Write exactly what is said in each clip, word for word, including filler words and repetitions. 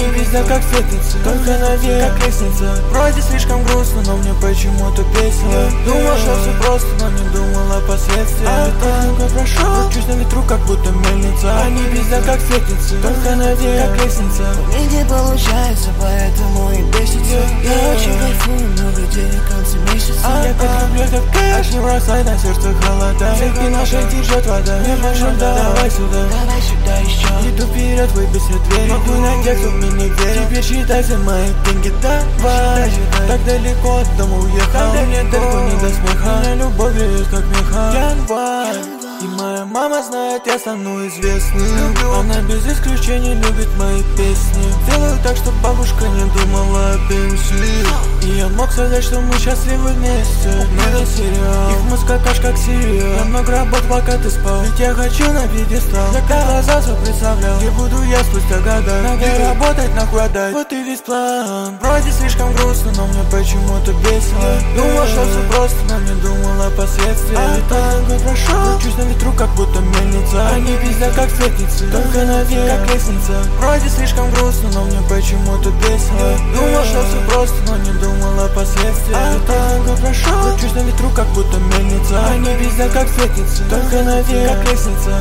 Они везде как светятся, только наверх как лестница. Вроде слишком грустно, но мне почему-то весело. Думал, что все просто, но не думал о последствиях. А так прошел, кручусь на ветру, как будто мельница. Они везде как светятся, только наверх как лестница. У них не получается, поэтому и бесится. Я очень кайфую, много денег в конце месяца. Я так люблю этот кэш, не бросай на сердце холода. Всех наших держит вода, не можем, давай сюда. Давай сюда еще. Иду вперед, выбейся дверь. Могу на тех, кто мне не верит. Теперь считай все мои деньги, давай. Так далеко от дома уехал, когда нет далеко не до смеха. Меня любовь льет, как меха. Январь. И моя мама знает, я стану известным. Она без исключения любит мои песни. Делаю так, чтобы бабушка не думала о пенсии. И я мог сказать, что мы счастливы вместе. Но не сериал, их мозг каш как сериал. Я много работ, пока ты спал. Ведь я хочу на пьедестал. Закрыл глаза, все представлял, где буду я спустя года. Надо работать, нахуй отдать, вот и весь план. Вроде слишком грустно, но мне почему-то весело. Думал, что все просто, но не думал о последствиях. А так прошел, кручусь на ветру, как будто мельница. Они везде как светятся, только наверх как лестница. Вроде слишком грустно, но мне почему-то весело. Думал, что все просто, но не думал о последствиях. А так прошел, кручусь на ветру, как будто мельница. Они везде как светятся, только наверх как лестница.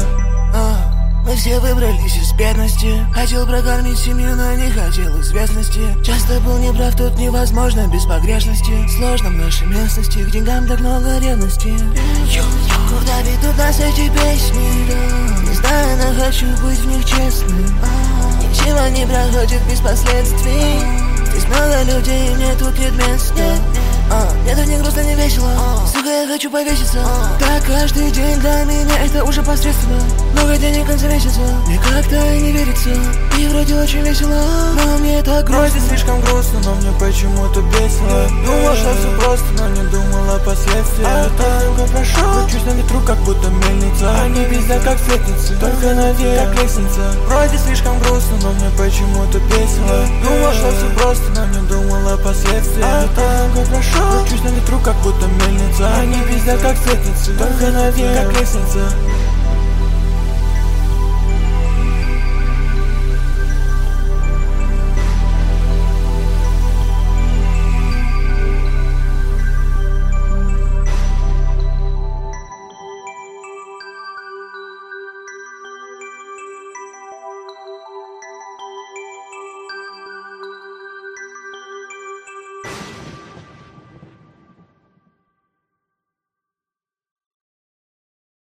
Мы все выбрались из бедности. Хотел прокормить семью, но не хотел известности. Часто был неправ, тут невозможно без погрешности. Сложно в нашей местности, к деньгам так много ревности. Куда ведут нас эти песни? Не знаю, но хочу быть в них честным. Ничего не проходит без последствий. Здесь много людей, мне тут нет места. А, мне тут не грустно, не весело. Сука, я хочу повеситься. Так каждый день для меня это уже посредственно. Много денег в конце месяца, мне как-то не верится. И вроде очень весело, но мне так грустно. Вроде слишком грустно, но мне почему-то весело. Думал, что все просто, но не думал о последствиях. А так прошел, кручусь на ветру, как будто мельница. Они везде как светятся, только наверх как лестница. Вроде слишком грустно, но мне почему-то весело. Думал, что все просто, но не думал о последствиях. А так прошел, кручусь на ветру, как будто мельница. Они везде как светятся, только наверх как лестница.